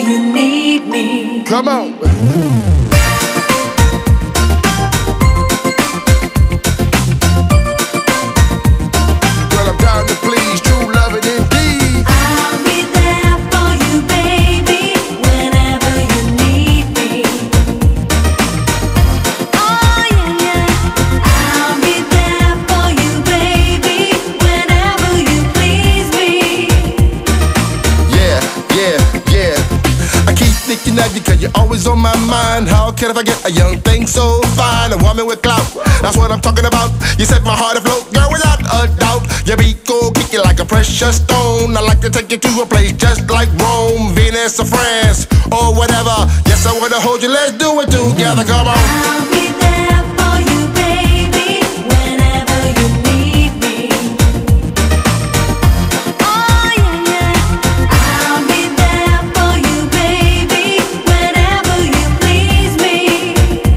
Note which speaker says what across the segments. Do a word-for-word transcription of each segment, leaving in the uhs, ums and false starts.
Speaker 1: you need me.
Speaker 2: Come on. Girl, I'm down to please, true love it indeed.
Speaker 1: I'll be there for you, baby, whenever you need me. Oh yeah, yeah. I'll be there for you, baby, whenever you please me.
Speaker 2: Yeah, yeah, yeah. I keep thinking of you cause you're always on my mind. How can I forget a young thing so fine? A woman with clout, that's what I'm talking about. You set my heart afloat, girl, without a doubt. Your beat go kick you like a precious stone. I like to take you to a place just like Rome, Venice or France, or whatever. Yes, I wanna hold you, let's do it together, come on.
Speaker 1: I'll be there for you, baby, whenever you need me. Oh yeah, yeah. I'll be there for you, baby, whenever you please me.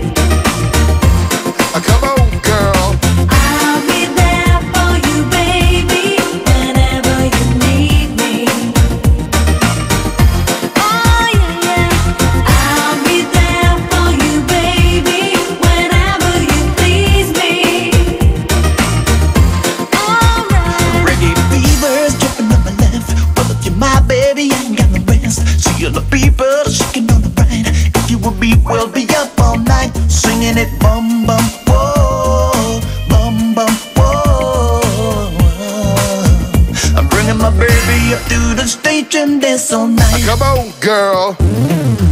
Speaker 2: Uh, come on, girl.
Speaker 1: I'll be there for you, baby, whenever you need me. Oh yeah, yeah. I'll be there for you, baby, whenever you please me. Alright.
Speaker 3: Reggae fever's jumping on the left. Well, if you're my baby, I ain't got no rest. See all the people shaking on the right. If you would be, we'll be up all night singing it, bum bum whoa, bum bum whoa. I'm bringing my baby up to the stage and dance all night.
Speaker 2: Come on, girl.